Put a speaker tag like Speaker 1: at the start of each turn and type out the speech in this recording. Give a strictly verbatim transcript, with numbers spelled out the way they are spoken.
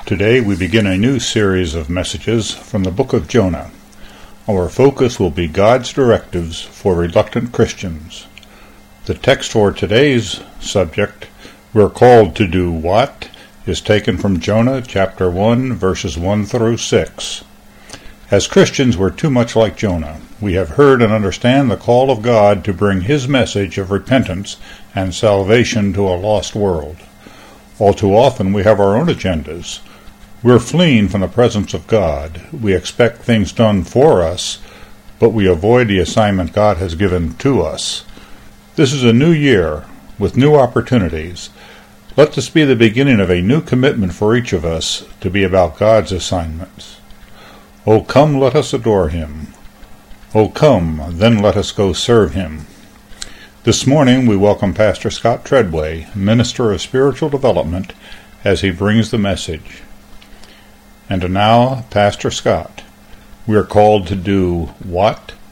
Speaker 1: Today we begin a new series of messages from the book of Jonah. Our focus will be God's directives for reluctant Christians. The text for today's subject, "We're called to do what?" is taken from Jonah chapter one, verses one through six. As Christians, we're too much like Jonah. We have heard and understand the call of God to bring his message of repentance and salvation to a lost world. All too often we have our own agendas. We're fleeing from the presence of God. We expect things done for us, but we avoid the assignment God has given to us. This is a new year with new opportunities. Let this be the beginning of a new commitment for each of us to be about God's assignments. Oh, come, let us adore him. Oh, come, then let us go serve him. This morning we welcome Pastor Scott Treadway, Minister of Spiritual Development, as he brings the message. And now, Pastor Scott, we are called to do what?